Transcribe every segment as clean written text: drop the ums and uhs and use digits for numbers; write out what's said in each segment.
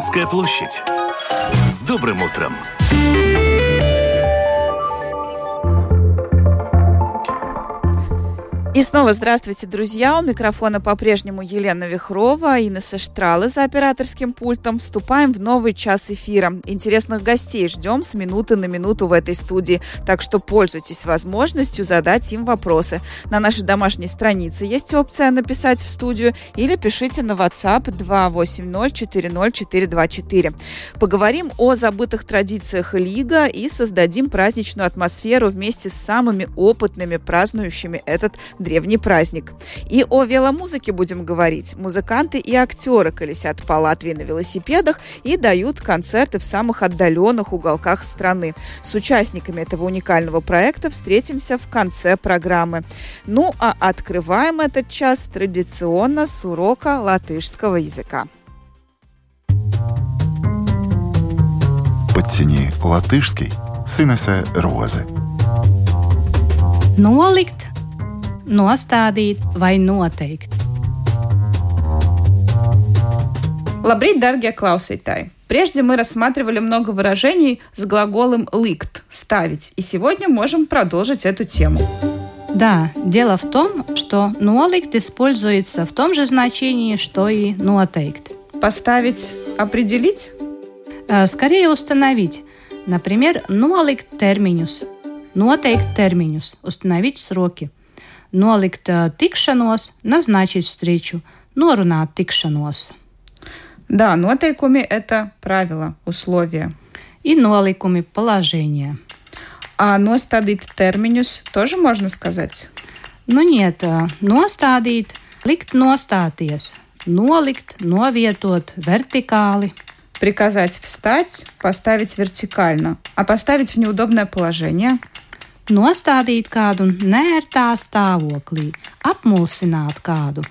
Комсомольская площадь. С добрым утром! И снова здравствуйте, друзья. У микрофона по-прежнему Елена Вихрова, Инесса Штралы за операторским пультом. Вступаем в новый час эфира. Интересных гостей ждем с минуты на минуту в этой студии. Так что пользуйтесь возможностью задать им вопросы. На нашей домашней странице есть опция написать в студию или пишите на WhatsApp 280-40424. Поговорим о забытых традициях Лига и создадим праздничную атмосферу вместе с самыми опытными празднующими этот древний праздник. И о веломузыке будем говорить. Музыканты и актеры колесят по Латвии на велосипедах и дают концерты в самых отдаленных уголках страны. С участниками этого уникального проекта встретимся в конце программы. Ну а открываем этот час традиционно с урока латышского языка. Подтяни латышский с Инессой Розы. Nolikt, nostādīt vai noteikt. Labrīt, дорогие klausītāji! Прежде мы рассматривали много выражений с глаголом likt – ставить, и сегодня можем продолжить эту тему. Да, дело в том, что nolikt используется в том же значении, что и noteikt. Поставить – определить? Скорее установить. Например, nolikt termiņus, noteikt termiņus, установить сроки. Nolikt tikšanos, назначить встречу, norunāt tikšanos. Да, noteikumi – это правила, условия. И nolikumi – положение. А nostādīt termiņus тоже можно сказать? Nu, нет, nostādīt, likt nostāties, nolikt, novietot, vertikāli. Приказать встать, поставить вертикально, а поставить в неудобное положение – Nostādīt kādu neērtā stāvoklī, apmulsināt kādu.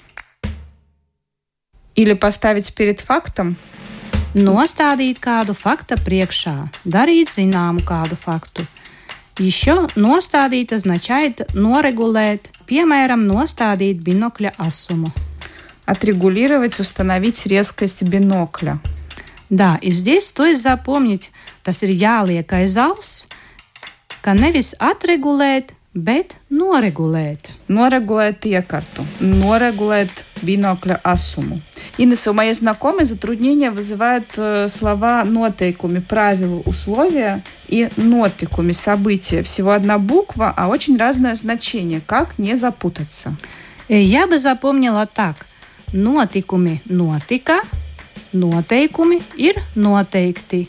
Или поставить перед фактом. Nostādīt kādu fakta priekšā, дарить зināmu kādu факту. Еще nostādīt означает норегулēt, piemēram, nostādīt binokļa asumu. Отрегулировать, установить резкость бинокля. Да, и здесь стоит запомнить, tas ir jāliek aiz auss, ka nevis atregulēt, bet noregulēt. Noregulēt iekartu, noregulēt binokļa asumu. Инесса, у моей знакомой затруднения вызывают слова noteikumi, правила, условия, и notikumi, события. Всего одна буква, а очень разное значение. Как не запутаться? Я бы запомнила так. Notikumi notika, noteikumi ir noteikti.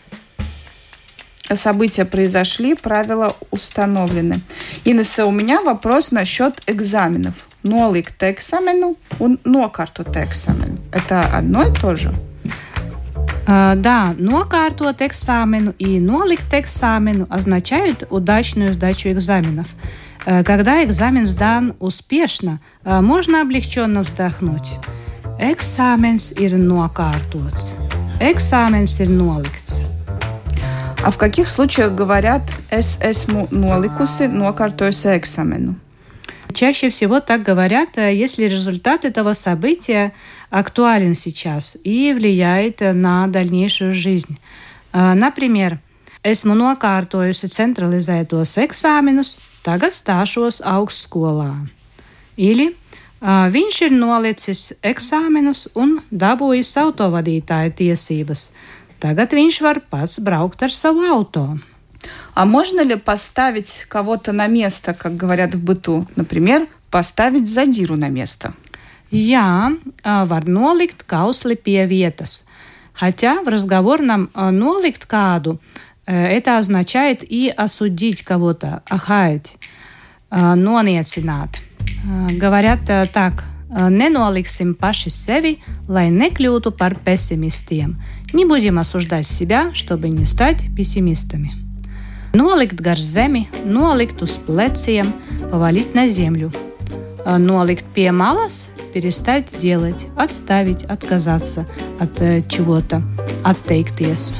События произошли, правила установлены. Инесса, у меня вопрос насчет экзаменов. Nolikt экзамену и nokārtot экзамену. Это одно и то же? Да, nokārtot экзамену и nolikt экзамену означают удачную сдачу экзаменов. Когда экзамен сдан успешно, можно облегченно вздохнуть. Экзаменс ir nokārtots. Экзаменс ir nolikts. А в каких случаях говорят «es esmu nolikusi, nokārtojusi экзамену»? Чаще всего так говорят, если результат этого события актуален сейчас и влияет на дальнейшую жизнь. Например, esmu nokārtojusi centralizētos eksāmenus, tagad stāšos augstskolā. Или viņš ir nolicis eksāmenus un dabūjis autovadītāja tiesības. Tagad viņš var pats braukt ar savu auto. А можно ли поставить кого-то на место, как говорят в быту? Например, поставить задиру на место. Jā, var nolikt kausli pie vietas. Хотя в разговорном nolikt kādu это означает и осудить кого-то, ахаять, noniecināt. Говорят так: nenoliksim paši sevi, lai nekļūtu par pesimistiem. Не будем осуждать себя, чтобы не стать пессимистами. Nolikt gar zemi, nolikt uz pleciem, повалить на землю. Nolikt pie malas, перестать делать, отставить, отказаться от чего-то, atteikties.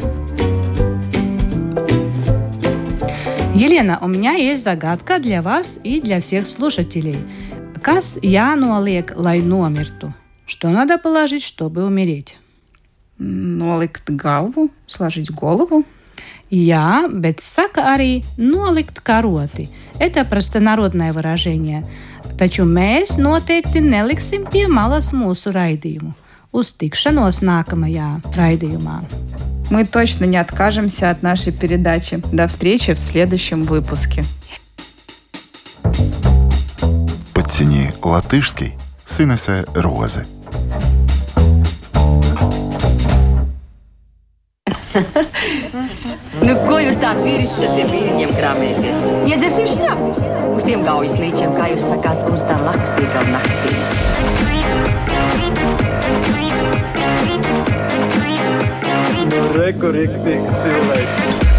Елена, у меня есть загадка для вас и для всех слушателей. Kas jānoliek, lai nomirtu? Что надо положить, чтобы умереть? Nolikt galvu, sложить голову. Jā, bet saka arī nolikt karoti. Это простонародное выражение. Taču mēs noteikti neliksim pie malas mūsu raidījumu. Uz tikšanos nākamajā raidījumā. Мы точно не откажемся от нашей передачи. До встречи в следующем выпуске. Подтяни латышский с Инесой Розы. Nu, ko jūs tāds vīrišķis ar tiem vīriņiem krāmēties? Iedzersim šņapu uz tiem gaujas līčiem, kā jūs sakāt, uz tām lakastīgām naktīm. Nu, reku riktīgs cilvēks.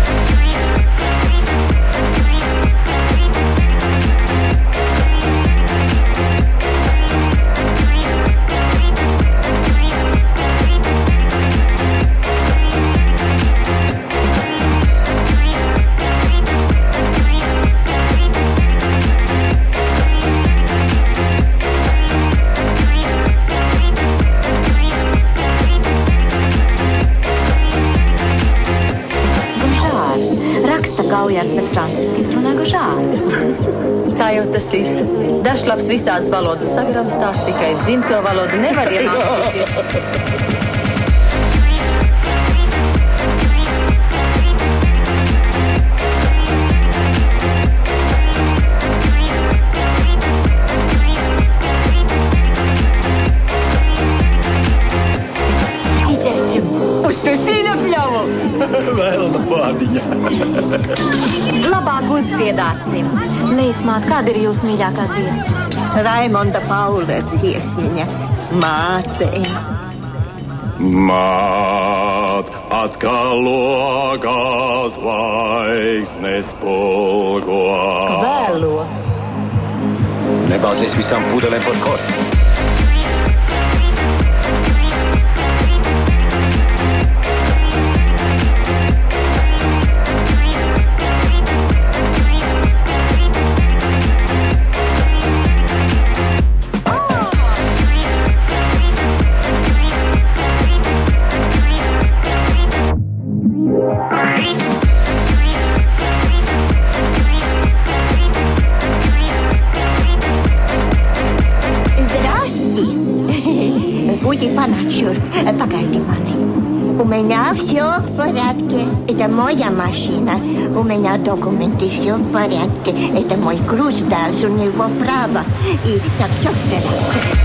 Gaujārs, bet franciski izrunā gužāri. Tā jau tas ir. Dažlaps visādas valodas sagramstās, tikai dzimto valodu nevar iemācīties. Iķersim uz to sīna pļavu. Vēlna pādiņa. Labāk uzdziedāsim. Lēsmāt, kāda ir jūsu mīļākā dziesma? Raimonda Paula dziesmiņa Māte. Māt, atkal logā zvaigznes spulgo. Vēlo. Nebāzies visām pudelēm par kortu. Погоди, маны. У меня все в порядке. Это моя машина. У меня документы все в порядке. Это мой груз, да, у него право. И так все в порядке.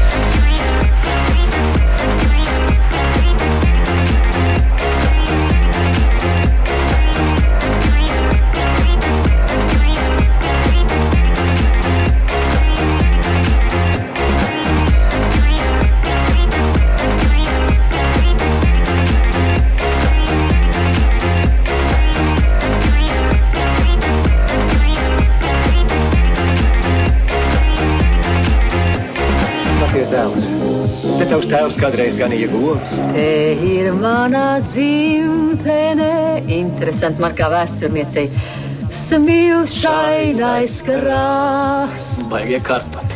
Tavs tēvs kādreiz ganīja govs. Te ir mana dzimtene. Interesanti, man kā vēsturniecei. Smilšainais krāsts. Baigie karpati.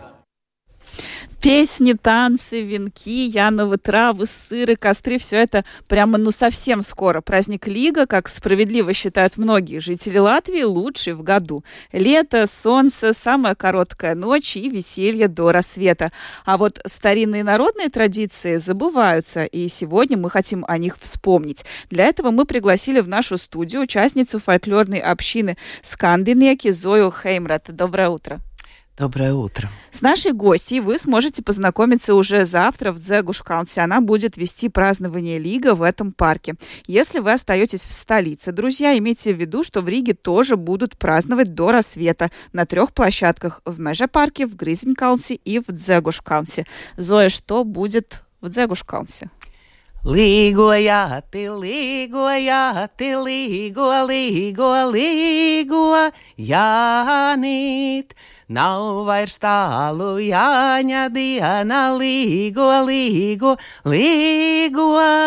Песни, танцы, венки, яновы травы, сыры, костры – все это прямо совсем скоро. Праздник Лига, как справедливо считают многие жители Латвии, лучший в году. Лето, солнце, самая короткая ночь и веселье до рассвета. А вот старинные народные традиции забываются, и сегодня мы хотим о них вспомнить. Для этого мы пригласили в нашу студию участницу фольклорной общины Скандинеки Зою Хеймрат. Доброе утро. Доброе утро. С нашей гостьей вы сможете познакомиться уже завтра в Дзегушкалнсе. Она будет вести празднование Лига в этом парке. Если вы остаетесь в столице, друзья, имейте в виду, что в Риге тоже будут праздновать до рассвета на 3 площадках: в Межапарке, в Гризенкалнсе и в Дзегушкалнсе. Зоя, что будет в Дзегушкалнсе? Līgojāti, līgojāti, līgo, līgo, līgo, Jānīt. Nav vairs tālu Jāņa diena, līgo, līgo, līgo,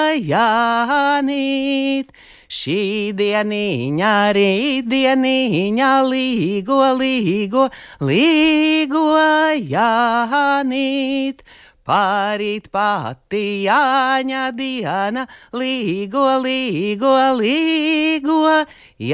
Jānīt. Šī dieniņa, rītdieniņa, līgo, līgo, līgo, Jānīt. Parīt pati Jāņa diena, līgo, līgo, līgo,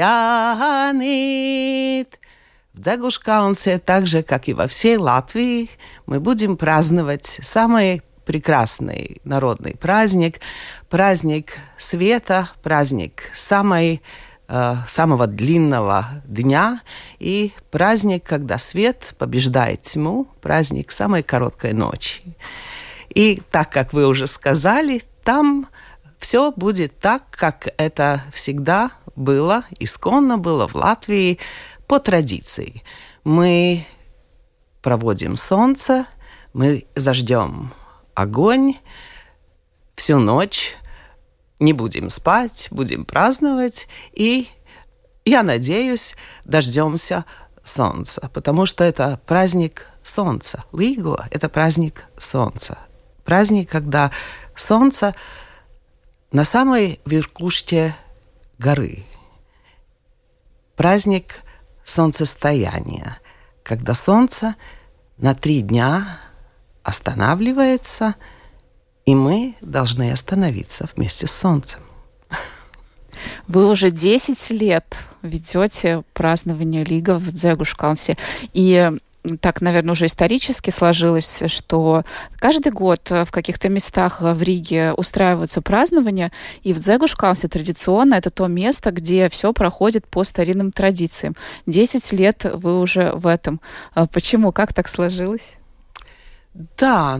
Jānīt. В Дзегушкаунсе, так же, как и во всей Латвии, мы будем праздновать самый прекрасный народный праздник, праздник света, праздник самого длинного дня и праздник, когда свет побеждает тьму, праздник самой короткой ночи. И так, как вы уже сказали, там все будет так, как это всегда было, исконно было в Латвии по традиции. Мы проводим солнце, мы заждем огонь всю ночь, не будем спать, будем праздновать, и, я надеюсь, дождемся солнца, потому что это праздник солнца. Līgo – это праздник солнца. Праздник, когда солнце на самой верхушке горы. Праздник солнцестояния, когда солнце на 3 дня останавливается, и мы должны остановиться вместе с солнцем. Вы уже 10 лет ведете празднование Līga в Дзегушкаунсе. И так, наверное, уже исторически сложилось, что каждый год в каких-то местах в Риге устраиваются празднования, и в Дзегушкаунсе традиционно это то место, где все проходит по старинным традициям. 10 лет вы уже в этом. Почему? Как так сложилось? Да,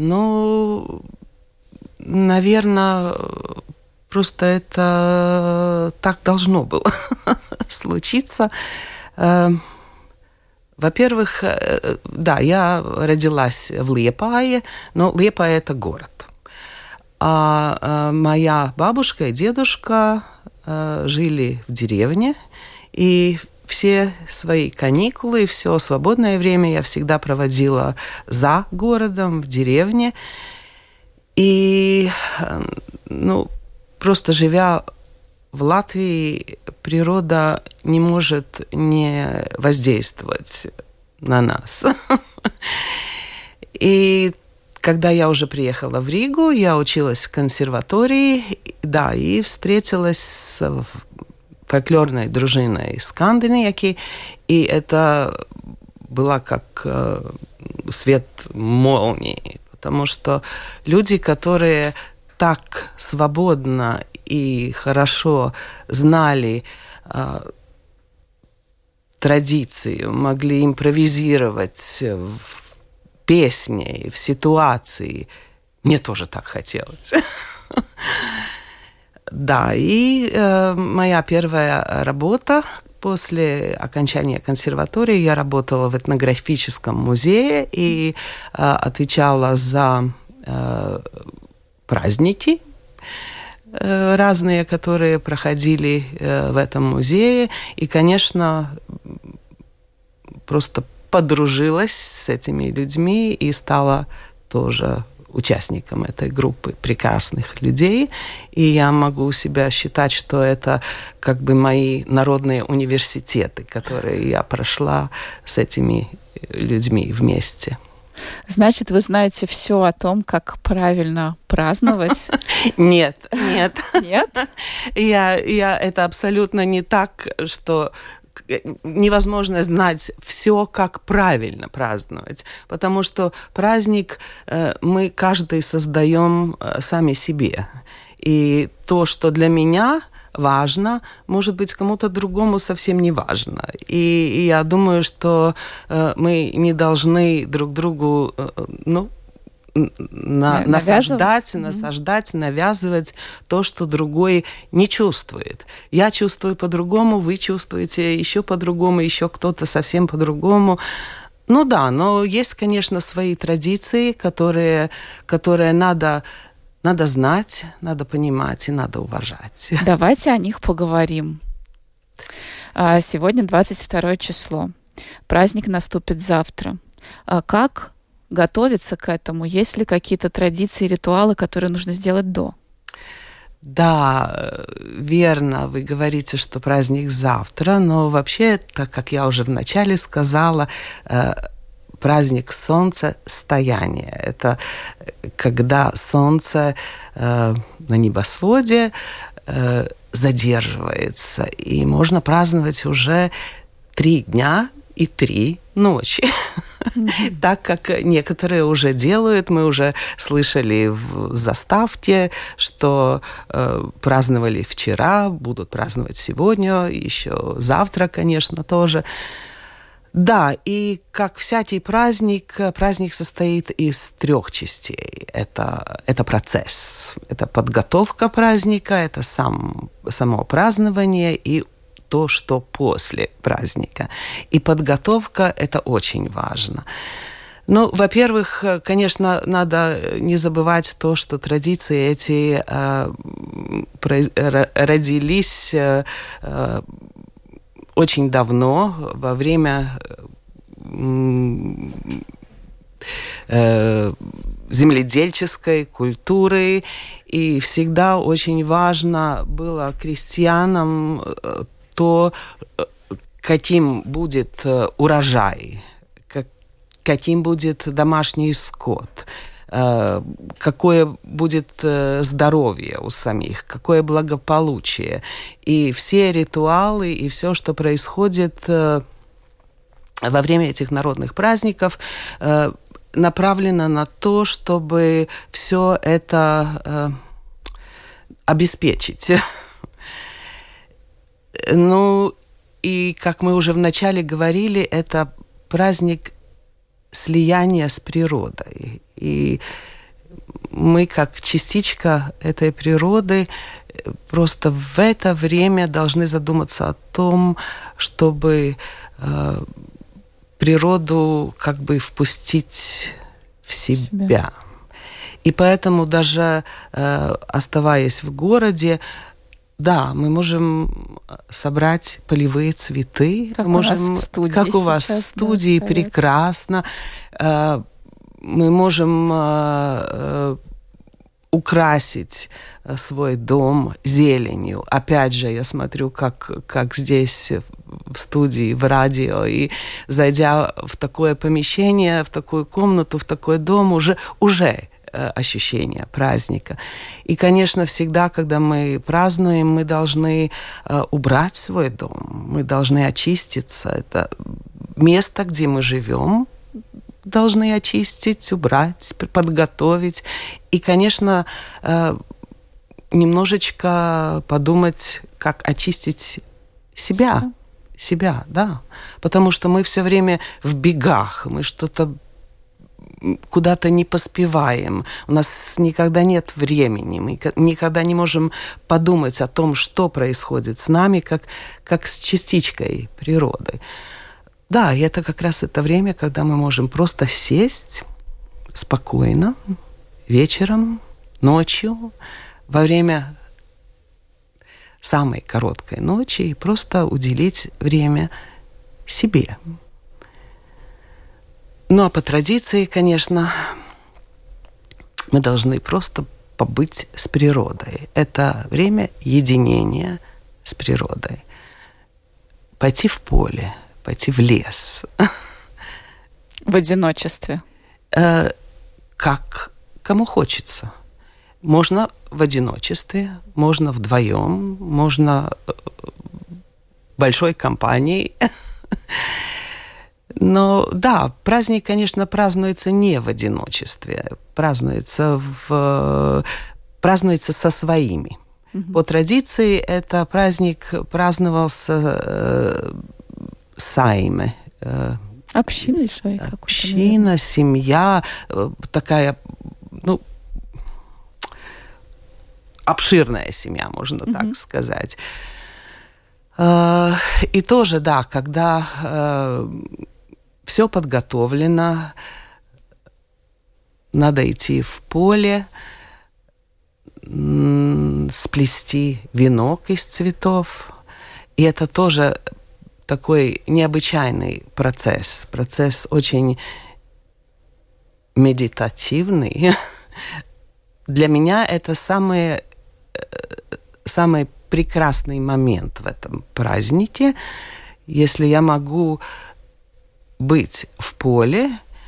наверное, просто это так должно было случиться. Во-первых, да, я родилась в Liepāje, но Liepāja – это город. А моя бабушка и дедушка жили в деревне, и все свои каникулы, все свободное время я всегда проводила за городом, в деревне. И, просто живя в Латвии, природа не может не воздействовать на нас. И когда я уже приехала в Ригу, я училась в консерватории, да, и встретилась с фольклорной дружиной Скандинавки, и это было как свет молнии, потому что люди, которые так свободно и хорошо знали традицию, могли импровизировать в песне, в ситуации. Мне тоже так хотелось. Да, и моя первая работа после окончания консерватории, я работала в этнографическом музее и отвечала за праздники разные, которые проходили в этом музее. И, конечно, просто подружилась с этими людьми и стала тоже участником этой группы прекрасных людей. И я могу себя считать, что это как бы мои народные университеты, которые я прошла с этими людьми вместе. Значит, вы знаете все о том, как правильно праздновать? Нет. Нет? Это абсолютно не так, что невозможно знать все, как правильно праздновать, потому что праздник мы каждый создаем сами себе. И то, что для меня важно, может быть, кому-то другому совсем не важно. И я думаю, что мы не должны друг другу насаждать, навязывать то, что другой не чувствует. Я чувствую по-другому, вы чувствуете еще по-другому, еще кто-то совсем по-другому. Но есть, конечно, свои традиции, которые надо знать, надо понимать и надо уважать. Давайте о них поговорим. Сегодня 22 число. Праздник наступит завтра. Как готовиться к этому? Есть ли какие-то традиции, ритуалы, которые нужно сделать до? Да, верно, вы говорите, что праздник завтра, но вообще, так как я уже вначале сказала, праздник солнцестояния. Это когда солнце на небосводе задерживается, и можно праздновать уже 3 дня и 3 ночи. Так как некоторые уже делают, мы уже слышали в заставке, что праздновали вчера, будут праздновать сегодня, еще завтра, конечно, тоже. Да, и как всякий праздник состоит из 3 частей. Это процесс, это подготовка праздника, это само празднование и то, что после праздника. И подготовка – это очень важно. Ну, во-первых, конечно, надо не забывать то, что традиции эти родились очень давно, во время земледельческой культуры, и всегда очень важно было крестьянам то, каким будет урожай, каким будет домашний скот, какое будет здоровье у самих, какое благополучие. И все ритуалы, и все, что происходит во время этих народных праздников, направлено на то, чтобы все это обеспечить. Ну, и, как мы уже вначале говорили, это праздник слияния с природой. И мы, как частичка этой природы, просто в это время должны задуматься о том, чтобы природу как бы впустить в себя. И поэтому даже оставаясь в городе, да, мы можем собрать полевые цветы, как можем, у вас в студии, да, прекрасно. Мы можем украсить свой дом зеленью. Опять же, я смотрю, как здесь в студии, в радио, и зайдя в такое помещение, в такую комнату, в такой дом, уже ощущение праздника. И, конечно, всегда, когда мы празднуем, мы должны убрать свой дом, мы должны очиститься. Это место, где мы живем, должны очистить, убрать, подготовить. И, конечно, немножечко подумать, как очистить себя, да. Потому что мы все время в бегах, мы что-то куда-то не поспеваем, у нас никогда нет времени, мы никогда не можем подумать о том, что происходит с нами, как с частичкой природы. Да, и это как раз это время, когда мы можем просто сесть спокойно, вечером, ночью, во время самой короткой ночи, и просто уделить время себе. Ну, а по традиции, конечно, мы должны просто побыть с природой. Это время единения с природой. Пойти в поле, пойти в лес. В одиночестве? Как кому хочется. Можно в одиночестве, можно вдвоем, можно большой компанией. Но да, праздник, конечно, празднуется не в одиночестве, празднуется со своими. По традиции это праздник праздновался сайме. Община, община, семья, такая, ну, обширная семья, можно так сказать. И тоже, да, когда все подготовлено, надо идти в поле, сплести венок из цветов. И это тоже такой необычайный процесс. Процесс очень медитативный. Для меня это самый прекрасный момент в этом празднике, если я могу быть в поле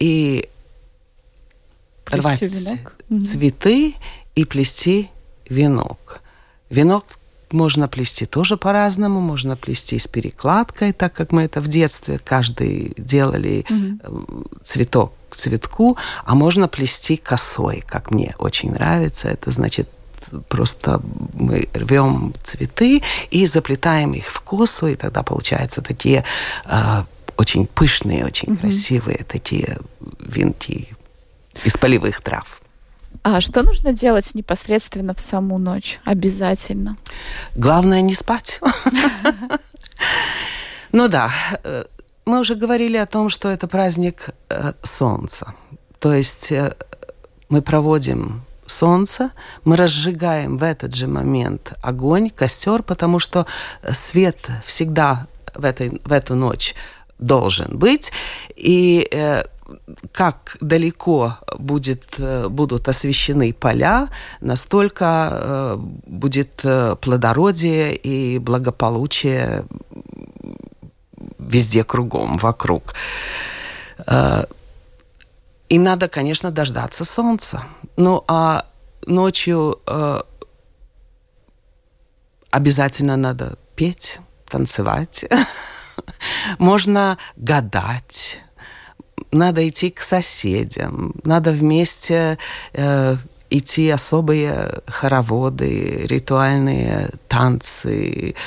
и рвать цветы и плести венок. Венок можно плести тоже по-разному. Можно плести с перекладкой, так как мы это в детстве каждый делали цветок к цветку. А можно плести косой, как мне очень нравится. Это значит, просто мы рвем цветы и заплетаем их в косу, и тогда получаются такие очень пышные, очень красивые такие венки из полевых трав. А что нужно делать непосредственно в саму ночь? Обязательно. Главное не спать. Ну да, мы уже говорили о том, что это праздник солнца. То есть мы проводим солнце, мы разжигаем в этот же момент огонь, костер, потому что свет всегда в эту ночь должен быть. И как далеко будут освещены поля, настолько будет плодородие и благополучие везде кругом, вокруг. И надо, конечно, дождаться солнца. Ну, а ночью обязательно надо петь, танцевать. Можно гадать. Надо идти к соседям. Надо вместе идти особые хороводы, ритуальные танцы.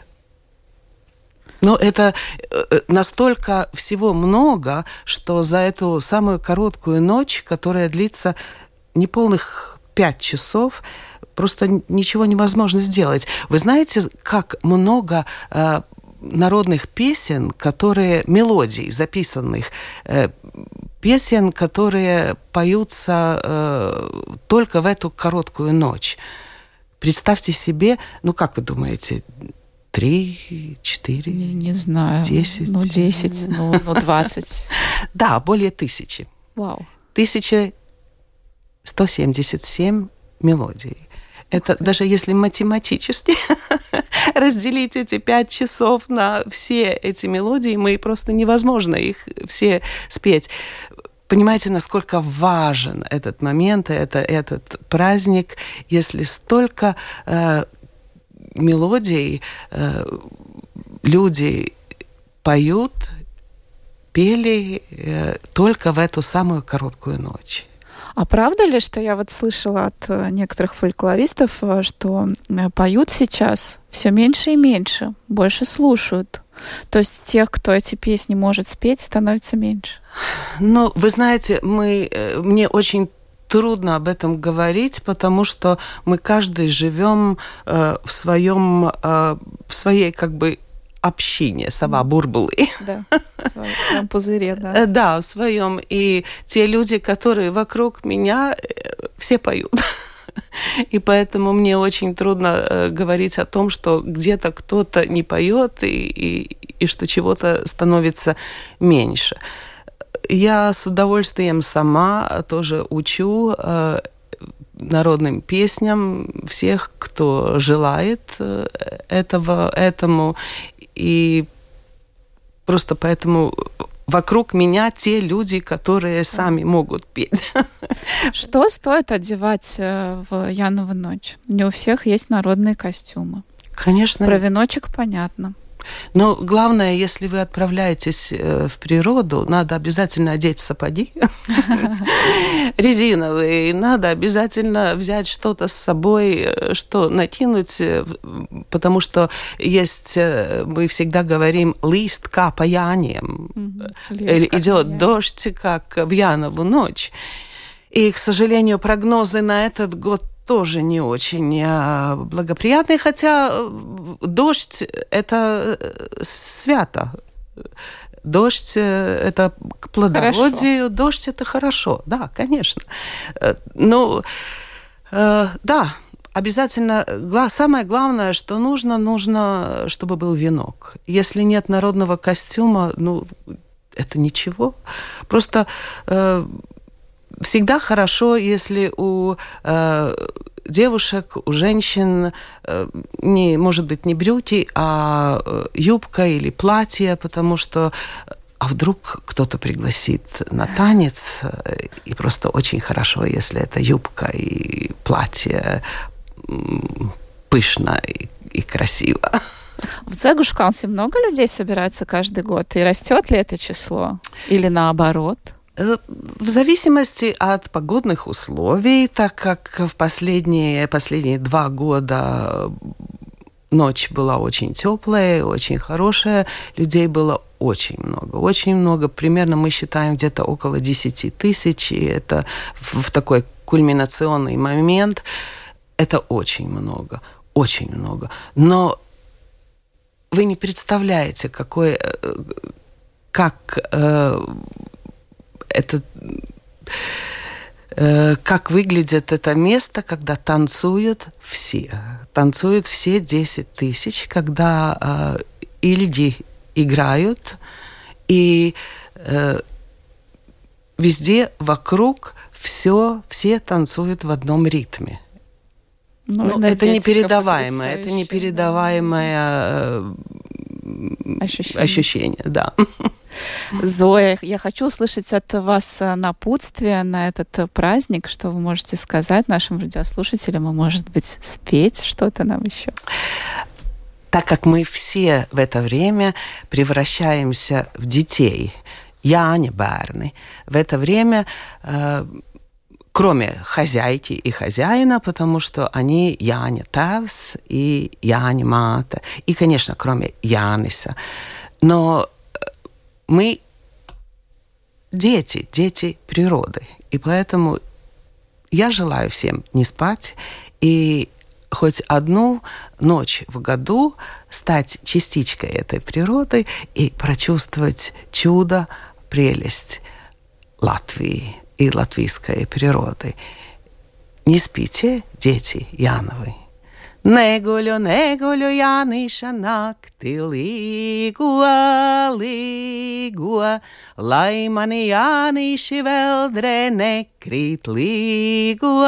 Но это настолько всего много, что за эту самую короткую ночь, которая длится неполных 5 часов, просто ничего невозможно сделать. Вы знаете, как много народных песен, мелодий записанных, песен, которые поются только в эту короткую ночь. Представьте себе, как вы думаете, 3, 4, не знаю. 10. 10, 20. Да, более 1000. Вау. 1177 мелодий. Это даже если математически разделить эти 5 часов на все эти мелодии, просто невозможно их все спеть. Понимаете, насколько важен этот момент, этот праздник, если столько мелодий люди поют, пели только в эту самую короткую ночь. А правда ли, что я слышала от некоторых фольклористов, что поют сейчас все меньше и меньше, больше слушают? То есть тех, кто эти песни может спеть, становится меньше? Вы знаете, мне очень трудно об этом говорить, потому что мы каждый живем в своей общине, сова бурбулы. Да, в своем пузыре, да. Да, в своем. И те люди, которые вокруг меня, все поют. И поэтому мне очень трудно говорить о том, что где-то кто-то не поет и что чего-то становится меньше. Я с удовольствием сама тоже учу народным песням всех, кто желает этому. И просто поэтому вокруг меня те люди, которые сами могут петь. Что стоит одевать в Янову ночь? Не у всех есть народные костюмы. Конечно. Про веночек понятно. Но главное, если вы отправляетесь в природу, надо обязательно одеть сапоги резиновые, надо обязательно взять что-то с собой, что накинуть, потому что мы всегда говорим «лист капаянием», идет дождь, как в Янову ночь. И, к сожалению, прогнозы на этот год тоже не очень благоприятный, хотя дождь – это свято. Дождь – это к плодородию, дождь – это хорошо, да, конечно. Но, да, обязательно, самое главное, что нужно, чтобы был венок. Если нет народного костюма, это ничего. Просто всегда хорошо, если у девушек, у женщин может быть не брюки, а юбка или платье, потому что А вдруг кто-то пригласит на танец, и просто очень хорошо, если это юбка и платье пышно и красиво. В Дзегушкалнсе много людей собирается каждый год? И растет ли это число? Или наоборот? В зависимости от погодных условий, так как в последние 2 года ночь была очень теплая, очень хорошая, людей было очень много. Примерно мы считаем где-то около 10 тысяч, и это в такой кульминационный момент, это очень много. Но вы не представляете, как выглядит это место, когда танцуют все 10 тысяч, когда ильди играют, и везде вокруг все танцуют в одном ритме. Это непередаваемое, ощущение, да. Зоя, я хочу услышать от вас напутствие на этот праздник, что вы можете сказать нашим радиослушателям, и, может быть, спеть что-то нам еще. Так как мы все в это время превращаемся в детей, бērni, в это время, кроме хозяйки и хозяина, потому что они Jāņa tēvs и Jāņa māte, и, конечно, кроме Jāниса. Но мы дети природы, и поэтому я желаю всем не спать и хоть одну ночь в году стать частичкой этой природы и прочувствовать чудо, прелесть Латвии и латвийской природы. Не спите, дети Jānovi. Neguļu, Jāniša nakti līgo, lai mani Jāniši veldre nekrīt līgo.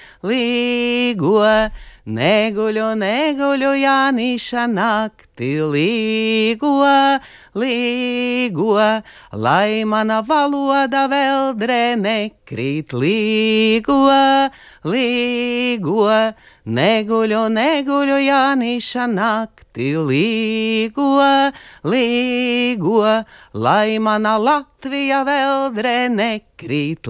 Neguļu, Jāniša nakti līgo, lai mana valoda veldre nekrīt līgo. Neguļu, Jāniša nakti līgo, lai mana Latvija veldre nekrīt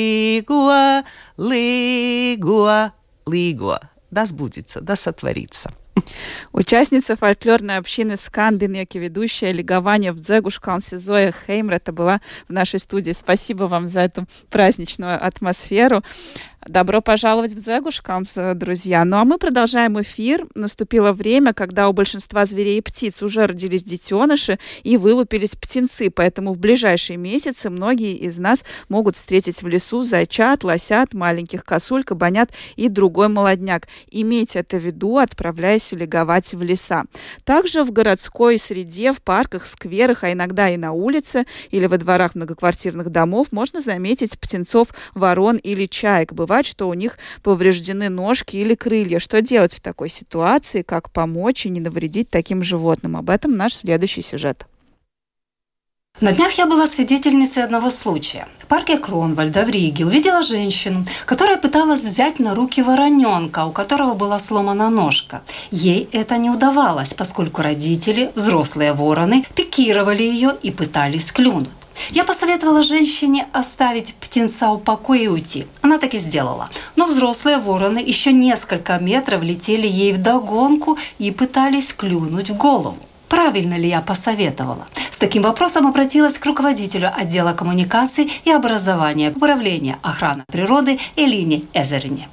līgo. Да сбудется, да сотворится. Участница фольклорной общины Скандинеки, ведущая лигования в Дзегушкалнсе Зоя Хеймрета была в нашей студии. Спасибо вам за эту праздничную атмосферу. Добро пожаловать в Дзегушкалнс, друзья. Ну а мы продолжаем эфир. Наступило время, когда у большинства зверей и птиц уже родились детеныши и вылупились птенцы. Поэтому в ближайшие месяцы многие из нас могут встретить в лесу зайчат, лосят, маленьких косуль, кабанят и другой молодняк. Имейте это в виду, отправляясь лиговать в леса. Также в городской среде, в парках, скверах, а иногда и на улице или во дворах многоквартирных домов можно заметить птенцов, ворон или чаек. Бывает, что у них повреждены ножки или крылья. Что делать в такой ситуации? Как помочь и не навредить таким животным? Об этом наш следующий сюжет. На днях я была свидетельницей одного случая. В парке Кронвальда в Риге увидела женщину, которая пыталась взять на руки вороненка, у которого была сломана ножка. Ей это не удавалось, поскольку родители, взрослые вороны, пикировали ее и пытались клюнуть. Я посоветовала женщине оставить птенца в покое и уйти. Она так и сделала. Но взрослые вороны еще несколько метров летели ей вдогонку и пытались клюнуть в голову. Правильно ли я посоветовала? С таким вопросом обратилась к руководителю отдела коммуникаций и образования Управления охраны природы Элине Эзерине.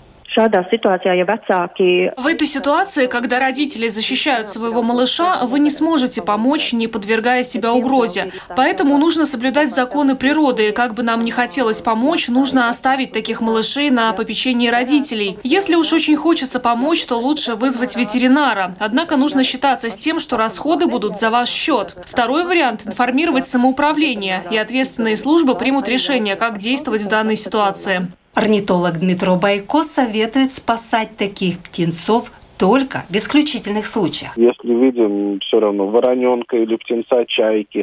В этой ситуации, когда родители защищают своего малыша, вы не сможете помочь, не подвергая себя угрозе. Поэтому нужно соблюдать законы природы. И как бы нам ни хотелось помочь, нужно оставить таких малышей на попечении родителей. Если уж очень хочется помочь, то лучше вызвать ветеринара. Однако нужно считаться с тем, что расходы будут за ваш счет. Второй вариант – информировать самоуправление. И ответственные службы примут решение, как действовать в данной ситуации. Орнитолог Дмитро Байко советует спасать таких птенцов только в исключительных случаях. Если видим все равно вороненка или птенца чайки,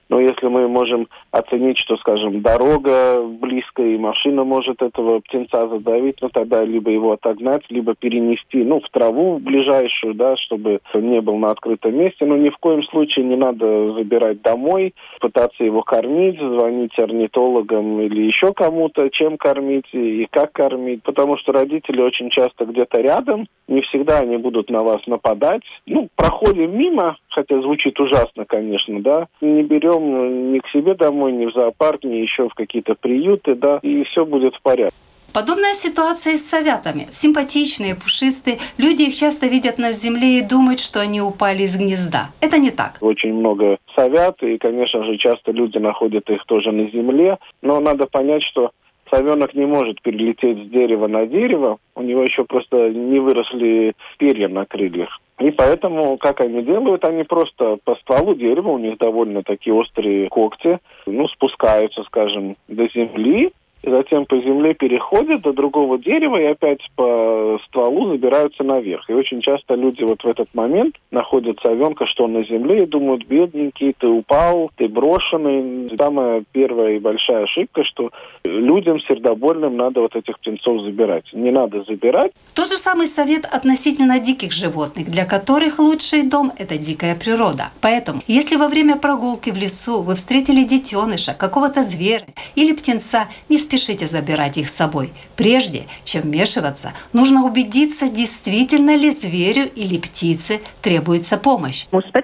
Но если мы можем оценить, что, скажем, дорога близко и машина может этого птенца задавить, ну тогда либо его отогнать, либо перенести, в траву ближайшую, да, чтобы не был на открытом месте. Но ни в коем случае не надо забирать домой, пытаться его кормить, звонить орнитологам или еще кому-то, чем кормить и как кормить, потому что родители очень часто где-то рядом, не всегда они будут на вас нападать. Проходим мимо, хотя звучит ужасно, конечно, да, не берем ни к себе домой, ни в зоопарк, ни еще в какие-то приюты, да, и все будет в порядке. Подобная ситуация и с совятами. Симпатичные, пушистые. Люди их часто видят на земле и думают, что они упали из гнезда. Это не так. Очень много совят, и, конечно же, часто люди находят их тоже на земле. Но надо понять, что совенок не может перелететь с дерева на дерево. У него еще просто не выросли перья на крыльях. И поэтому, как они делают, они просто по стволу дерева, у них довольно такие острые когти, спускаются, скажем, до земли, и затем по земле переходят до другого дерева и опять по стволу забираются наверх. И очень часто люди вот в этот момент находят совенка, что он на земле, и думают: бедненький, ты упал, ты брошенный. Самая первая и большая ошибка, что людям сердобольным надо вот этих птенцов забирать. Не надо забирать. Тот же самый совет относительно диких животных, для которых лучший дом – это дикая природа. Поэтому, если во время прогулки в лесу вы встретили детеныша, какого-то зверя или птенца, не спешите забирать их с собой. Прежде чем вмешиваться, нужно убедиться, действительно ли зверю или птице требуется помощь.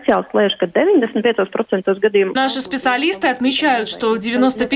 Наши специалисты отмечают, что в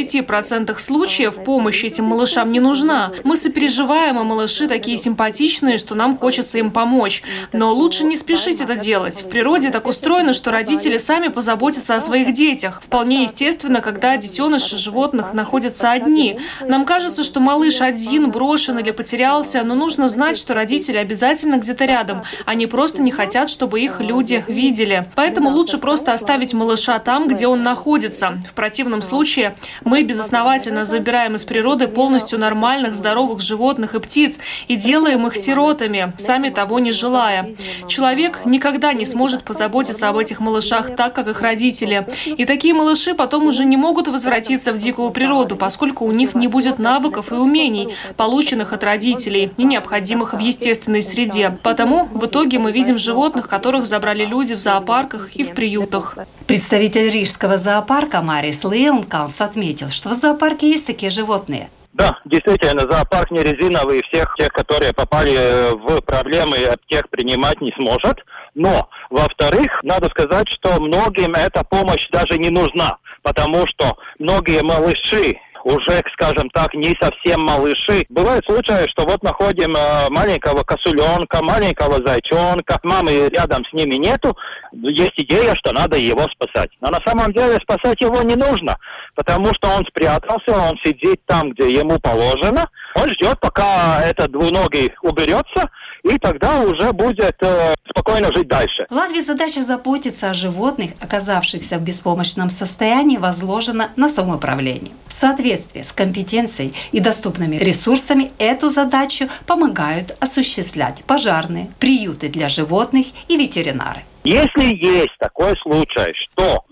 95% случаев помощь этим малышам не нужна. Мы сопереживаем, а малыши такие симпатичные, что нам хочется им помочь. Но лучше не спешить это делать. В природе так устроено, что родители сами позаботятся о своих детях. Вполне естественно, когда детеныши животных находятся одни. Нам кажется, что малыш один, брошен или потерялся, но нужно знать, что родители обязательно где-то рядом. Они просто не хотят, чтобы их люди видели. Поэтому лучше просто оставить малыша там, где он находится. В противном случае мы безосновательно забираем из природы полностью нормальных, здоровых животных и птиц и делаем их сиротами, сами того не желая. Человек никогда не сможет позаботиться об этих малышах так, как их родители. И такие малыши потом уже не могут возвратиться в дикую природу, поскольку у них не будет навыков и умений, полученных от родителей и необходимых в естественной среде. Потому в итоге мы видим животных, которых забрали люди в зоопарках и в приютах. Представитель рижского зоопарка Марис Леонкалс отметил, что в зоопарке есть такие животные. Да, действительно, зоопарк не резиновый, всех тех, которые попали в проблемы, от тех принимать не сможет. Но, во-вторых, надо сказать, что многим эта помощь даже не нужна, потому что многие малыши уже, скажем так, не совсем малыши. Бывают случаи, что вот находим маленького косуленка, маленького зайчонка, мамы рядом с ними нету, есть идея, что надо его спасать. Но на самом деле спасать его не нужно, потому что он спрятался, он сидит там, где ему положено, он ждет, пока этот двуногий уберется, и тогда уже будет спокойно жить дальше. В Латвии задача заботиться о животных, оказавшихся в беспомощном состоянии, возложена на самоуправление. В соответствии с компетенцией и доступными ресурсами эту задачу помогают осуществлять пожарные, приюты для животных и ветеринары. Если есть такой случай, что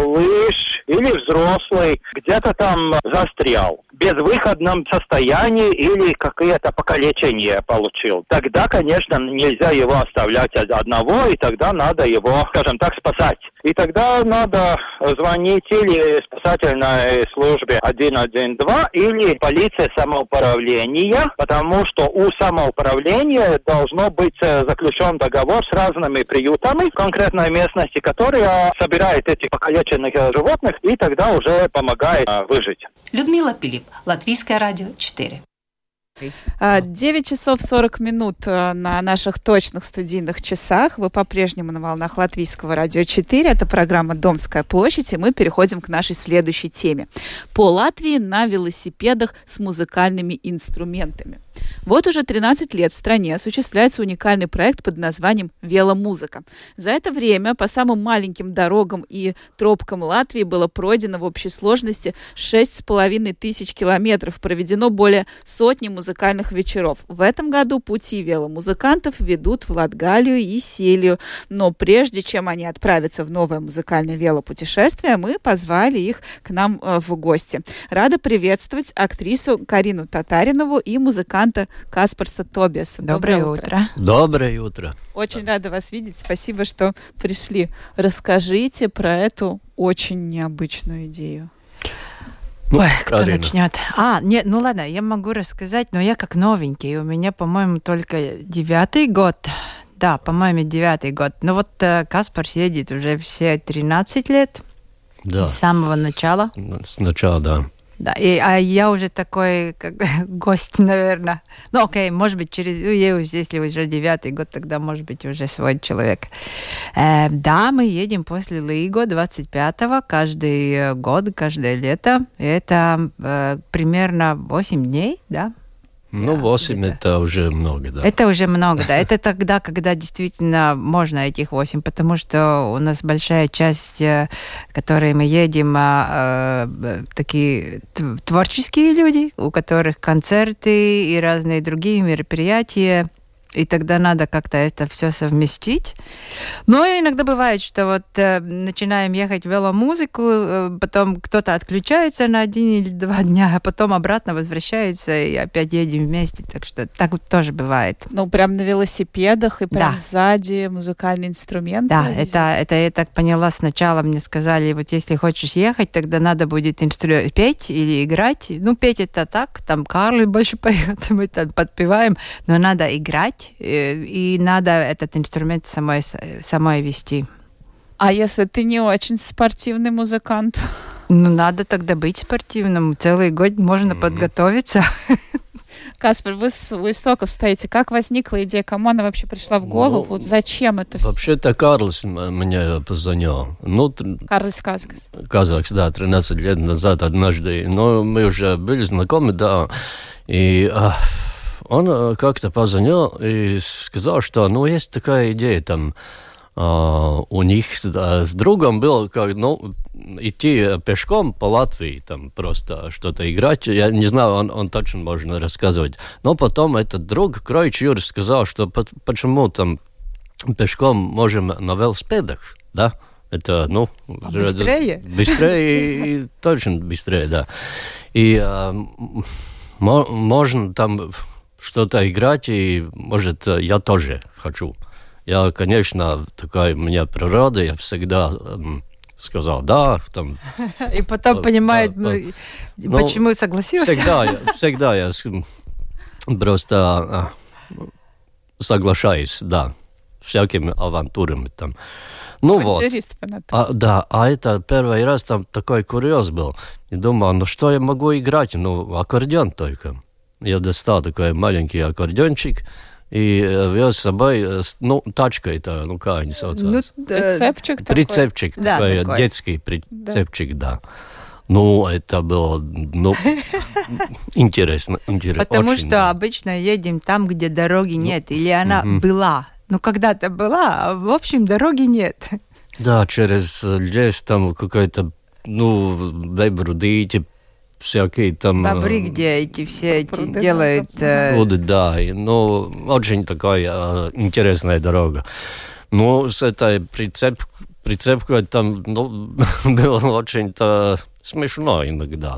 малыш или взрослый где-то там застрял, в безвыходном состоянии или какое-то покалечение получил, тогда, конечно, нельзя его оставлять одного, и тогда надо его, скажем так, спасать. И тогда надо звонить или спасательной службе 112, или полиции самоуправления, потому что у самоуправления должно быть заключен договор с разными приютами в конкретной местности, которые собирают этих покалеченных животных и тогда уже помогает выжить. Людмила Пилип, Латвийское радио 4. 9 часов 40 минут на наших точных студийных часах. Вы по-прежнему на волнах Латвийского радио 4. Это программа «Домская площадь», и мы переходим к нашей следующей теме. По Латвии на велосипедах с музыкальными инструментами. Вот уже 13 лет в стране осуществляется уникальный проект под названием «Веломузыка». За это время по самым маленьким дорогам и тропкам Латвии было пройдено в общей сложности 6500 километров, проведено более сотни музыкальных музыкальных вечеров. В этом году пути веломузыкантов ведут в Латгалию и Селию. Но прежде чем они отправятся в новое музыкальное велопутешествие, мы позвали их к нам в гости. Рада приветствовать актрису Карину Татаринову и музыканта Каспарса Тобиаса. Доброе утро. Доброе утро. Очень рада вас видеть. Спасибо, что пришли. Расскажите про эту очень необычную идею. Ой, кто начнет? Нет, ну ладно, я могу рассказать, но я как новенький. У меня, по-моему, только 9-й год. Да, по-моему, 9-й год. Но вот Каспар едет уже все 13 лет. Да. С самого начала. Сначала, да. Да, а я уже такой как гость, наверное. Ну, окей, может быть, если уже 9-й год, тогда, может быть, уже свой человек. Да, мы едем после Лиго 25-го каждый год, каждое лето. Это примерно 8 дней, да? Ну, 8 это уже много, да. Это уже много, да. Это тогда, когда действительно можно этих 8, потому что у нас большая часть, которые мы едем, такие творческие люди, у которых концерты и разные другие мероприятия. И тогда надо как-то это все совместить. Но иногда бывает, что вот начинаем ехать в веломузыку, потом кто-то отключается на 1 или 2 дня, а потом обратно возвращается и опять едем вместе. Так что так вот тоже бывает. Ну, прям на велосипедах и прям сзади музыкальные инструменты. Да, это я так поняла. Сначала мне сказали, вот если хочешь ехать, тогда надо будет петь или играть. Ну, петь это так, там Карл больше поет, мы там подпеваем, но надо играть. И надо этот инструмент самой вести. А если ты не очень спортивный музыкант? Ну, надо тогда быть спортивным. Целый год можно подготовиться. Каспар, вы у истоков стоите. Как возникла идея? Кому она вообще пришла в голову? Вот зачем это? Вообще-то Карлс мне позвонил. Карлс Казакс. Казакс, да, 13 лет назад однажды. Но мы уже были знакомы, да. И он как-то позвонил и сказал, что есть такая идея там. У них с другом было идти пешком по Латвии, там просто что-то играть. Я не знаю, он точно можно рассказывать. Но потом этот друг, Кройч Юрис, сказал, что почему там пешком можем на велосипедах, да? Это, быстрее? Быстрее и точно быстрее, да. И можно там что-то играть, и, может, я тоже хочу. Я, конечно, такая у меня природа, я всегда сказал «да». Там, и потом понимает, почему согласился. Всегда я просто соглашаюсь, да, всякими авантюрами там. Авантюрист, да, это первый раз там такой курьез был. И думал, что я могу играть? Аккордеон только. Я достал такой маленький аккордеончик и вез с собой, тачка это, как они называются? Прицепчик такой. Прицепчик, такой детский прицепчик, да. Это было, интересно. Потому что обычно едем там, где дороги нет, или она была. Когда-то была, а в общем дороги нет. Да, через лес там какой-то, бебрудите, всякие там... Бобры, где эти все делают... Да, очень такая интересная дорога. С этой прицепкой там, было очень-то смешно иногда.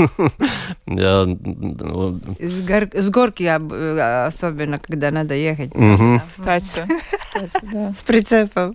С горки особенно, когда надо ехать. Кстати, да. С прицепом.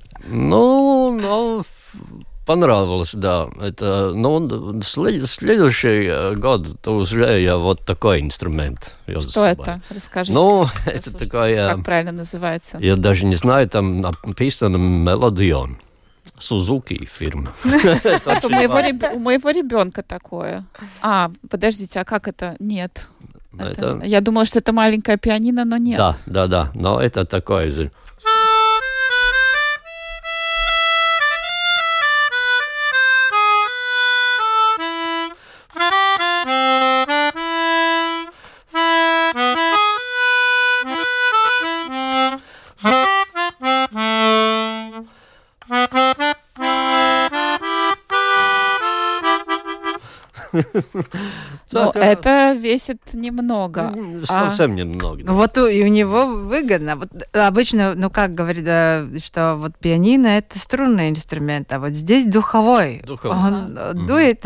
Понравилось, да. Это, следующий год уже я вот такой инструмент вез. Что это? Расскажите. Это такая... Как правильно называется? Я даже не знаю, там написано «Мелодион». Сузуки фирма. У моего ребенка такое. Подождите, а как это? Нет. Я думала, что это маленькое пианино, но нет. Да. Но это такое же. Ну, это весит немного. Совсем немного. Вот и у него выгодно. Вот обычно, ну как говорит, что вот пианино это струнный инструмент, а вот здесь духовой. Он дует,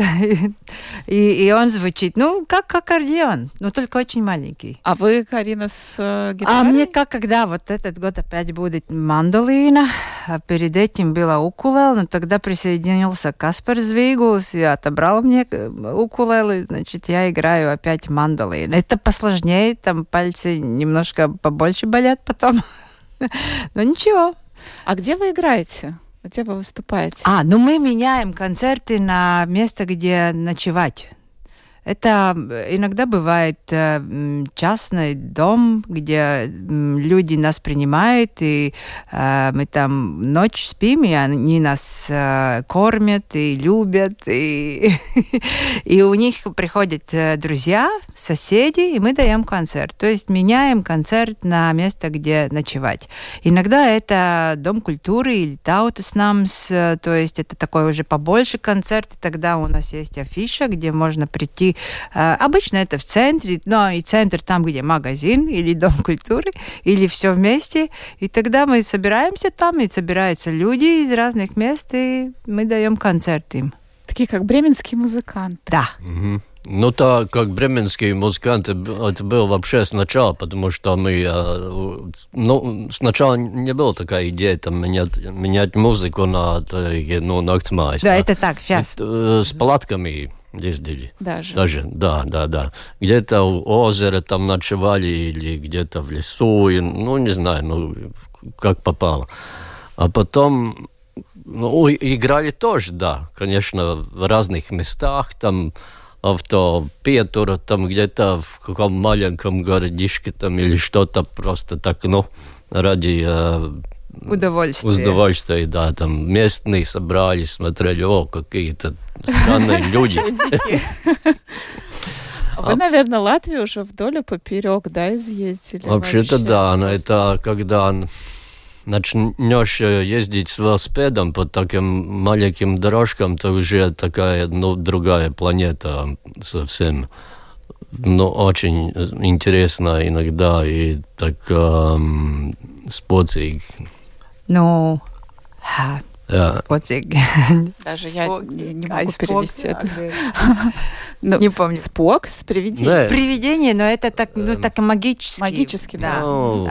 и он звучит, ну, как аккордеон, но только очень маленький. А вы, Карина, с гитарой? А мне когда вот этот год опять будет мандолина, а перед этим была укулеле, но тогда присоединился Каспар Звигулс и отобрал мне укулеле, значит, я играю опять мандолин. Это посложнее, там пальцы немножко побольше болят потом, но ничего. А где вы играете? Где вы выступаете? Ну мы меняем концерты на место, где ночевать. Это иногда бывает частный дом, где люди нас принимают, и мы там ночь спим, и они нас кормят и любят. И у них приходят друзья, соседи, и мы даем концерт. То есть меняем концерт на место, где ночевать. Иногда это Дом культуры или Таутас Намс, то есть это такой уже побольше концерт, и тогда у нас есть афиша, где можно прийти. Обычно это в центре, но и центр там, где магазин или Дом культуры, или все вместе. И тогда мы собираемся там, и собираются люди из разных мест, и мы даем концерт им. Такие как бременские музыканты. Да. Угу. Ну, так как бременские музыканты, это было вообще сначала, потому что мы... сначала не была такая идея там, менять музыку на нахтмайс. Да, это так, сейчас. С палатками ездили. Даже. Да. Где-то у озера там ночевали или где-то в лесу, не знаю, как попало. А потом... играли тоже, да, конечно, в разных местах, там... Петура, там где-то в каком маленьком городишке там или что-то просто так, ради удовольствия, да, там местные собрались, смотрели, какие-то странные люди. Вы, наверное, Латвию уже вдоль и поперек, да, изъездили? Вообще-то да, это когда... начнешь ездить с велосипедом по таким маленьким дорожкам, то уже такая, другая планета совсем. Очень интересно иногда и так споцик. Споцик. Даже я не могу перевести это. Не помню. Спокс, привидение. Привидение, но это так магически. Магически, да.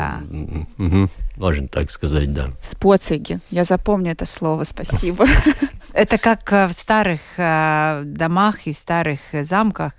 Можно так сказать, да. Споциги. Я запомню это слово, спасибо. Это как в старых домах и старых замках,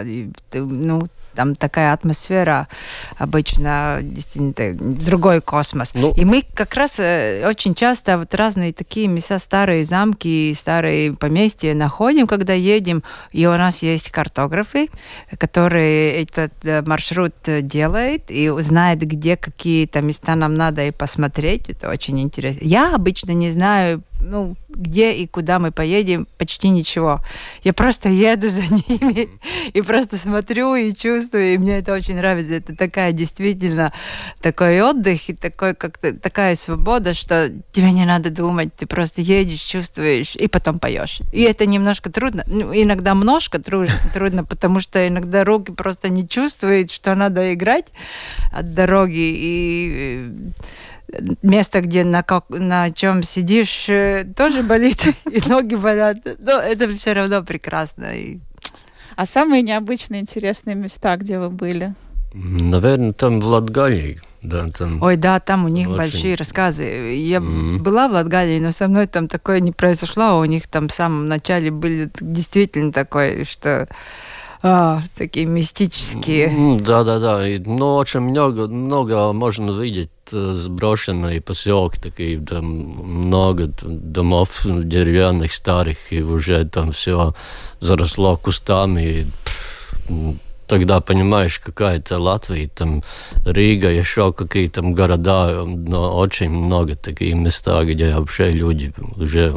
там такая атмосфера, обычно действительно другой космос. И мы как раз очень часто разные такие места, старые замки, старые поместья находим, когда едем, и у нас есть картографы, которые этот маршрут делают и знают, где какие-то места нам надо и посмотреть. Это очень интересно. Я обычно не знаю, где и куда мы поедем, почти ничего. Я просто еду за ними и просто смотрю и чувствую, и мне это очень нравится. Это такая действительно такой отдых и такая свобода, что тебе не надо думать, ты просто едешь, чувствуешь и потом поешь. И это немножко трудно, иногда немножко трудно, потому что иногда руки просто не чувствуют, что надо играть от дороги, и место, где на чем сидишь, тоже болит, и ноги болят. Но это все равно прекрасно. А самые необычные, интересные места, где вы были? Наверное, там в Латгалии. Да, там. Ой, да, там у них большие рассказы. Я была в Латгалии, но со мной там такое не произошло. У них там в самом начале были действительно такое, что... такие мистические. Да. Но очень много можно видеть сброшенные поселки, такие там много домов деревянных старых, и уже там все заросло кустами. Тогда понимаешь, какая-то Латвия, там Рига, еще какие-то города, но очень много таких мест, где вообще люди уже...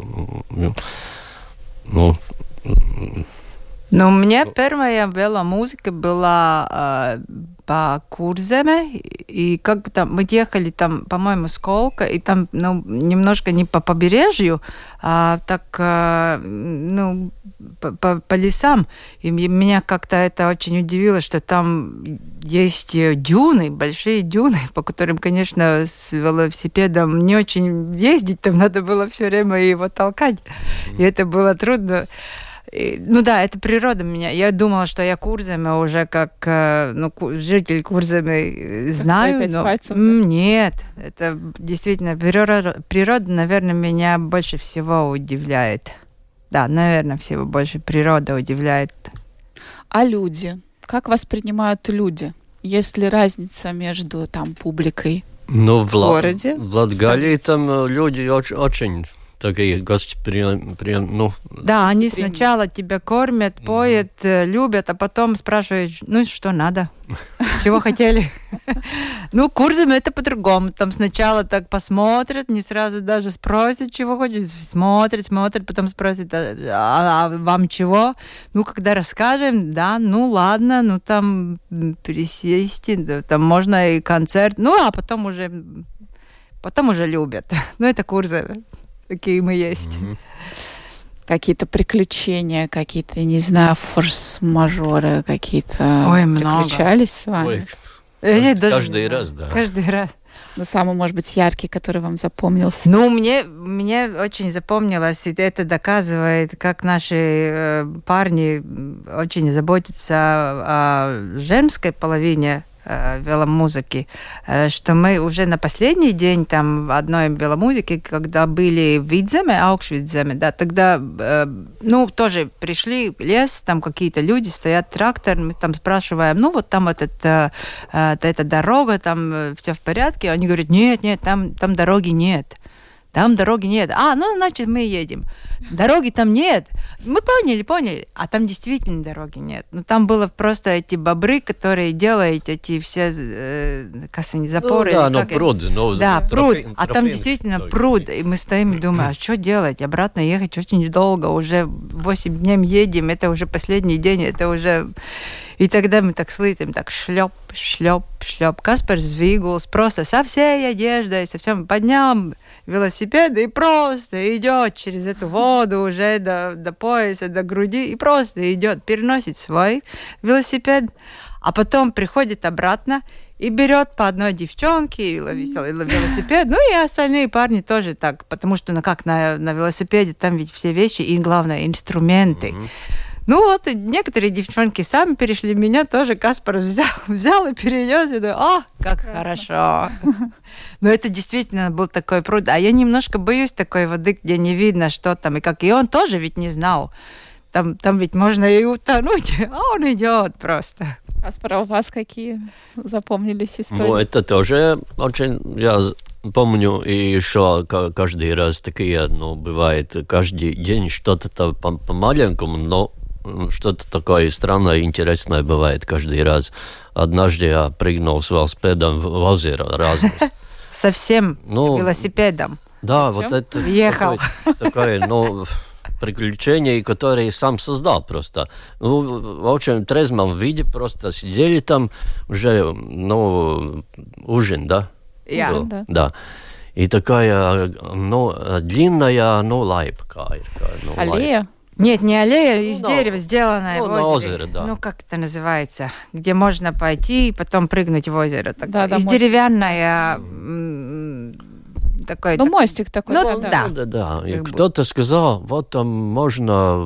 Но у меня первая веломузыка была по Курземе, и как бы там мы ехали там, по-моему, с Колка, и там немножко не по побережью, а так по лесам. И меня как-то это очень удивило, что там есть дюны, большие дюны, по которым, конечно, с велосипедом не очень ездить, там надо было все время его толкать, и это было трудно. Ну да, это природа меня. Я думала, что я Курземе уже как житель Курземе знаю. Но пальцев, да? Нет, это действительно природа, наверное, меня больше всего удивляет. Да, наверное, всего больше природа удивляет. А люди? Как воспринимают люди? Есть ли разница между там публикой в городе? В Латгалии там люди очень такие гостеприимные. Да, они сначала тебя кормят, поят, любят, а потом спрашивают, что надо, чего хотели. Курземе это по-другому. Там сначала так посмотрят, не сразу даже спросят, чего хочешь. Смотрят, потом спросят, а вам чего? Когда расскажем, да, ладно, там присесть, там можно и концерт, а потом уже любят. Это Курземе. Какие мы есть. Какие-то приключения, какие-то, не знаю, форс-мажоры какие-то приключались с вами? Каждый раз, да. Каждый раз. Самый, может быть, яркий, который вам запомнился? Мне очень запомнилось, и это доказывает, как наши парни очень заботятся о женской половине веломузыки, что мы уже на последний день там одной веломузыки, когда были в Видземе, Аукшвидземе, да, тогда тоже пришли лес, там какие-то люди, стоят трактор, мы там спрашиваем, там эта дорога, там все в порядке, они говорят, нет, там дороги нет. Там дороги нет. Значит, мы едем. Дороги там нет. Мы поняли. А там действительно дороги нет. Там было просто эти бобры, которые делают эти все запоры. Пруд. Да, пруд. А там действительно пруд. И мы стоим и думаем, а что делать? Обратно ехать очень долго. Уже 8 дней едем. Это уже последний день. Это уже... И тогда мы так слышим, так шлеп. Каспар сдвинулся просто со всей одеждой, со всем поднял велосипед и просто идет через эту воду уже до пояса, до груди, и просто идет, переносит свой велосипед, а потом приходит обратно и берет по одной девчонке велосипед, и остальные парни тоже так, потому что на велосипеде там ведь все вещи и, главное, инструменты. Некоторые девчонки сами перешли, меня тоже Каспар взял и перенес, и думаю, как хорошо. Но это действительно был такой пруд. А я немножко боюсь такой воды, где не видно, что там и как. И он тоже ведь не знал. Там ведь можно и утонуть, а он идет просто. Каспар, а у вас какие запомнились истории? Это тоже очень... Я помню, и еще каждый раз такие, бывает каждый день что-то по-маленькому, но что-то такое странное и интересное бывает каждый раз. Однажды я прыгнул с велосипедом в озеро разное. Совсем велосипедом? Да, вот это ехал. Такое, приключение, которое сам создал просто. В очень трезвом виде просто сидели там уже, ужин, да? Yeah. Да. И такая, длинная, лайпка. Аллея? Нет, не аллея, из дерева сделанная в озере. На озере, да. Как это называется? Где можно пойти и потом прыгнуть в озеро. Да, из деревянная... такой... мостик такой. Да. И кто-то сказал, вот там можно,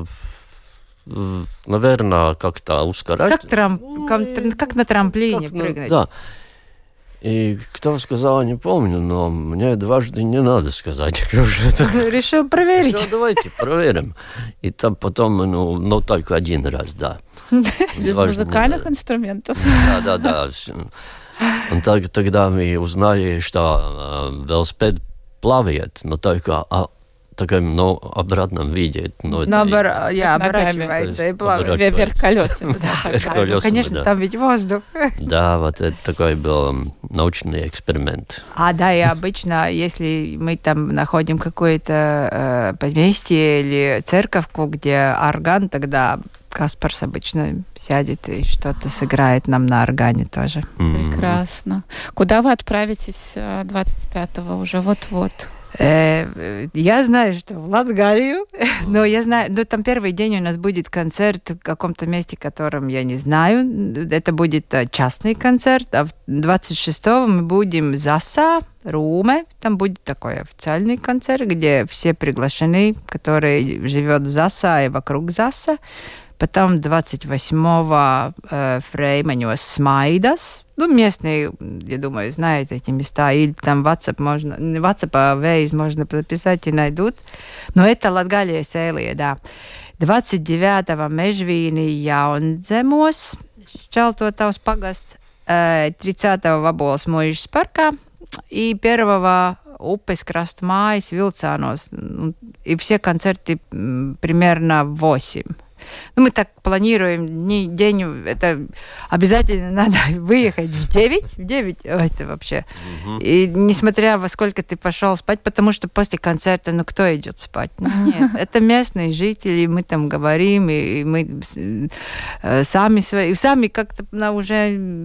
наверное, как-то ускорять. Как на трамплине прыгнуть. Да. И кто сказал, не помню, но мне дважды не надо сказать. Решил проверить. Давайте проверим. И там потом, только один раз, да. Без музыкальных инструментов. Да. Тогда мы узнали, что велосипед плавает, но только в таком обратном виде. Оборачивается и плавает. Вверх колесами. Конечно, там ведь воздух. Да, вот это такой был научный эксперимент. И обычно, если мы там находим какое-то поместье или церковку, где орган, тогда Каспарс обычно сядет и что-то сыграет нам на органе тоже. Прекрасно. Куда вы отправитесь 25-го? Уже вот-вот. Я знаю, что в Латгалию, но я знаю, там первый день у нас будет концерт в каком-то месте, котором я не знаю. Это будет частный концерт, а 26-го мы будем Заса, Руме. Там будет такой официальный концерт, где все приглашены, которые живут в Заса и вокруг Заса. Потом 28-го Фреймаņos Смайдас. Местные, я думаю, знают эти места. Или там WhatsApp Waze можно записать и найдут. Но это Латгалия Сēlija, да. 29-го Mežvīni Jaunzemos, Šķeltotavas pagasts. 30-го Vabolas Mūžas parkā. И 1-го Upes krastu mājas Vilcānos. И все концерты примерно 8. Мы так планируем день, это обязательно надо выехать в 9, это вообще. И несмотря во сколько ты пошел спать, потому что после концерта, кто идет спать? Нет, это местные жители, мы там говорим, и мы сами как-то уже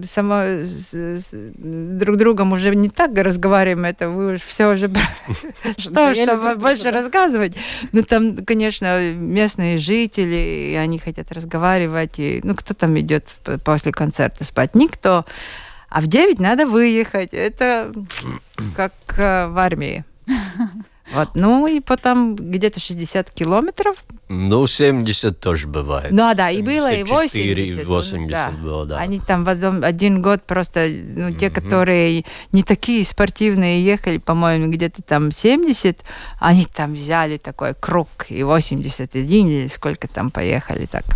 друг другом уже не так разговариваем, это вы все уже что больше рассказывать. Но там, конечно, местные жители, и они хотят разговаривать, и, кто там идет после концерта спать? Никто. А в 9 надо выехать. Это как в армии. Вот. И потом где-то 60 километров. 70 тоже бывает. Да, и было и 80. 80 было, да. Они там в один год просто, те, которые не такие спортивные, ехали, по-моему, где-то там 70, они там взяли такой круг, и 81, или сколько там поехали так.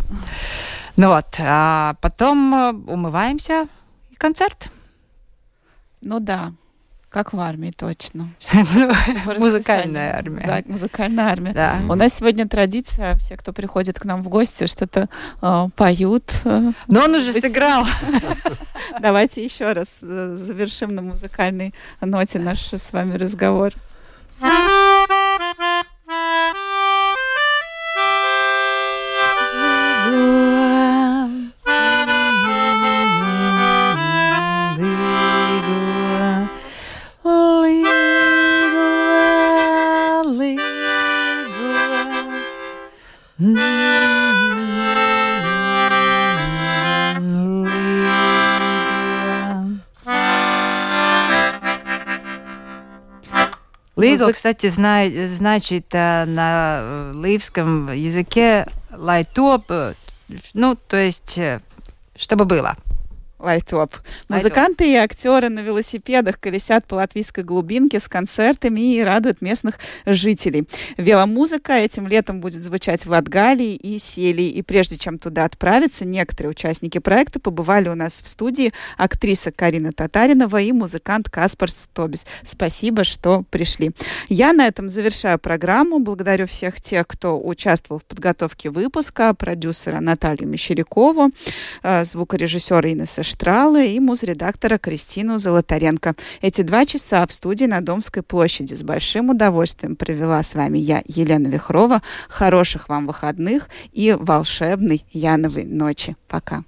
А потом умываемся, и концерт. Да. Как в армии, точно. Музыкальная армия. Музыкальная армия. Да. У нас сегодня традиция, все, кто приходит к нам в гости, что-то поют. Но он уже сыграл. Давайте еще раз завершим на музыкальной ноте наш с вами разговор. Līgo, кстати, значит на ливском языке lai top, то есть, чтобы было. Лайтоп. Музыканты и актеры на велосипедах колесят по латвийской глубинке с концертами и радуют местных жителей. Веломузыка этим летом будет звучать в Латгалии и Сēlijā. И прежде чем туда отправиться, некоторые участники проекта побывали у нас в студии: актриса Карина Татаринова и музыкант Каспарс Тобис. Спасибо, что пришли. Я на этом завершаю программу. Благодарю всех тех, кто участвовал в подготовке выпуска: продюсера Наталью Мещерякову, звукорежиссера Инесса Штрала и музредактора Кристину Золотаренко. Эти 2 часа в студии на Домской площади с большим удовольствием провела с вами я, Елена Вихрова. Хороших вам выходных и волшебной Яновой ночи. Пока.